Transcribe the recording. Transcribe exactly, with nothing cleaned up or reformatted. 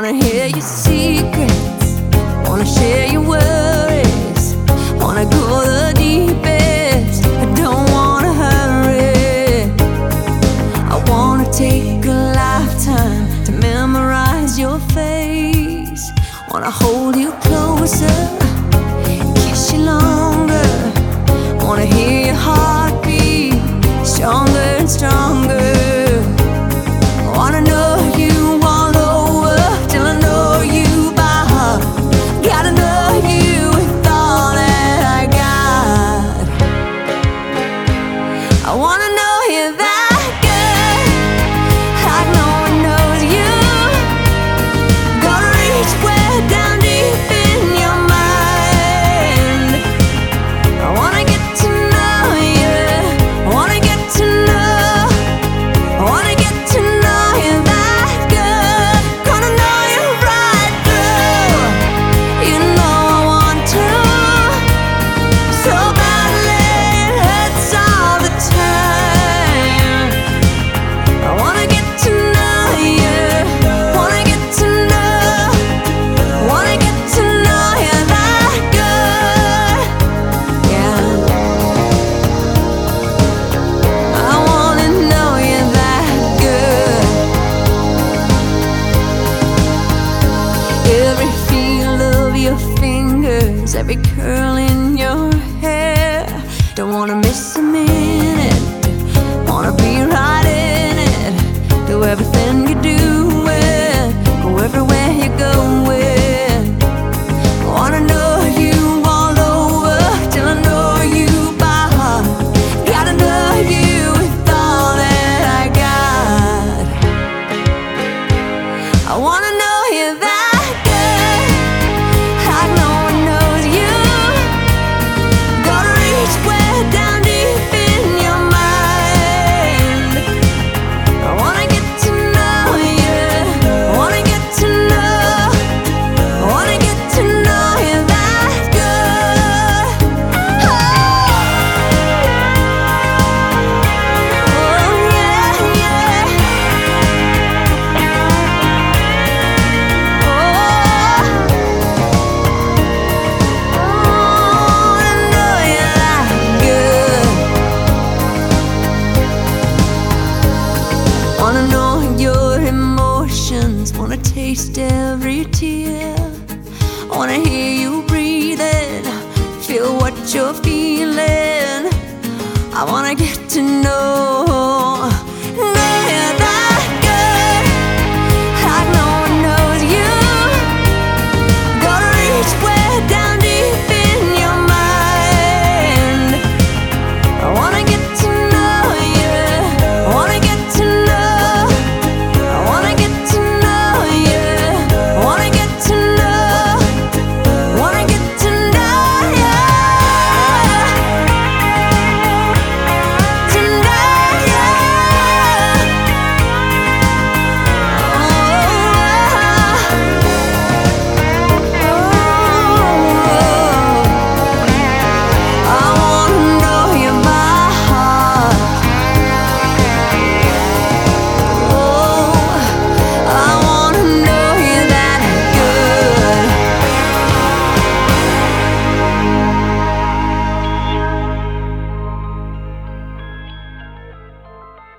wanna hear your secrets, wanna share your worries, wanna go the deepest, I don't wanna hurry. I wanna take a lifetime to memorize your face, wanna hold you closer, kiss you longer, wanna hear your heartbeat stronger and stronger. I wanna know you all over till I know you by heart. Gotta know you with all that I got. I wanna know you that good, like no one knows you. Gonna reach way down deep in your mind. I wanna get to know you, I wanna get to know, I wanna get to know you that good. Gonna know you right through, you know I want to, so badly it hurts all the time. I wanna get to know you, wanna get to know, wanna get to know you that good. Yeah, I wanna know you that good. Every feel of your fingers, every curl in your hair. Don't wanna miss a minute, wanna be right in it. Do everything you do it, go everywhere you're going. Wanna know you all over till I know you by heart. Gotta know you with all that I got. I wanna know you that good, like no one knows you. Gonna reach way down deep in your mind. I wanna get to know you, I wanna get to know, I wanna get to know you that good. Oh, yeah, yeah. Oh, I wanna know you that good. Wanna know your emotions, wanna taste every tear, wanna hear you breathing, feel what you're feeling. I wanna get to know